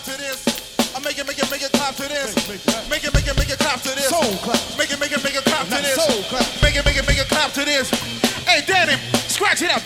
clap to this. I make it clap to this. Make it clap to this. Soul clap. Make it clap to this. Soul clap. Make it clap to this. Hey, Danny, scratch it out.